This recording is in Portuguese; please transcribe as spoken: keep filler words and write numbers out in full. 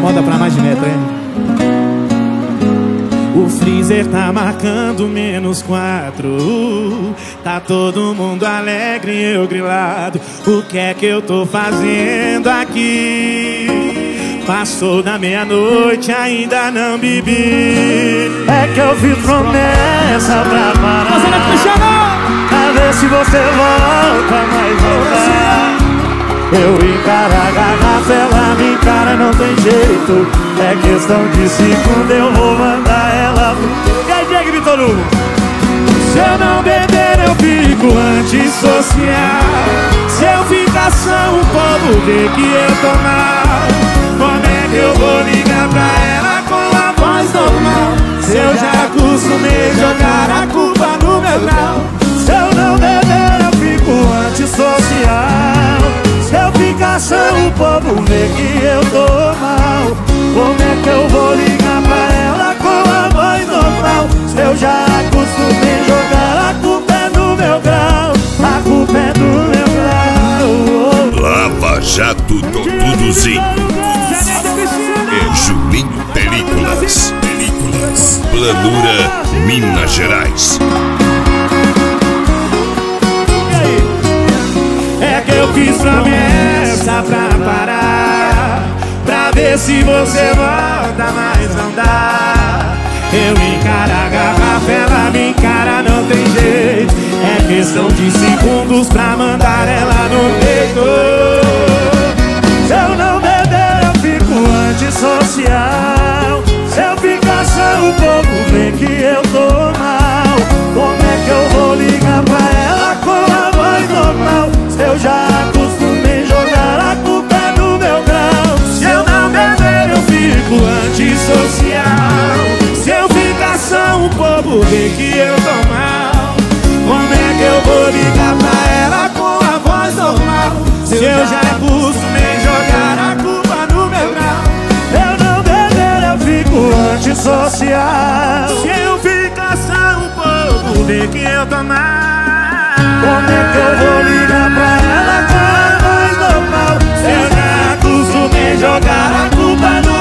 moda pra mais de metro, hein? O freezer tá marcando menos quatro. Tá todo mundo alegre e eu grilado. O que é que eu tô fazendo aqui? Passou da meia-noite, ainda não bebi. É que eu fiz promessa pra parar, pra ver se você volta, mas voltar. Eu encaro a garrafa, ela me encara, não tem jeito. É questão de segundo, eu vou mandar ela. E aí, Diego Vitor Hugo? Se eu não beber, eu fico antissocial. Se eu ficar sã, o povo vê que eu tô mal. Como é que eu vou ligar pra ela com a voz normal? Se eu já acostumei jogar a culpa no meu grau. Se eu não beber, eu fico antissocial. Se eu ficar sã, o povo vê que eu tô mal. Como é que eu vou ligar pra ela com a voz normal? Se eu já acostumei jogar, a culpa é do meu grau. A culpa é do meu grau. Lava Jato Totuduzinho e Juninho Películas. Películas. Planura, Minas Gerais. É que eu fiz promessa pra parar, pra ver se você volta, mas não dá. Eu encaro a garrafa, ela me encara, não tem jeito. É questão de segundos pra mandar ela no peito. Se eu não beber, eu fico antissocial. Se eu ficar sã, o povo vê que eu tô mal. Como é que eu vou ligar pra ela com a voz normal? Se eu já acostumei jogar, a culpa é do meu grau. Se eu não beber, eu fico antissocial. Se eu ficar sã, o povo vê que eu tô mal. Como é que eu vou ligar pra ela com a voz normal? Se eu já acostumei jogar a culpa no meu grau. Eu não beber, eu fico antissocial. Se eu ficar sã, o povo vê que eu tô mal. Como é que eu vou ligar pra ela com a voz normal? Se eu já acostumei jogar a culpa no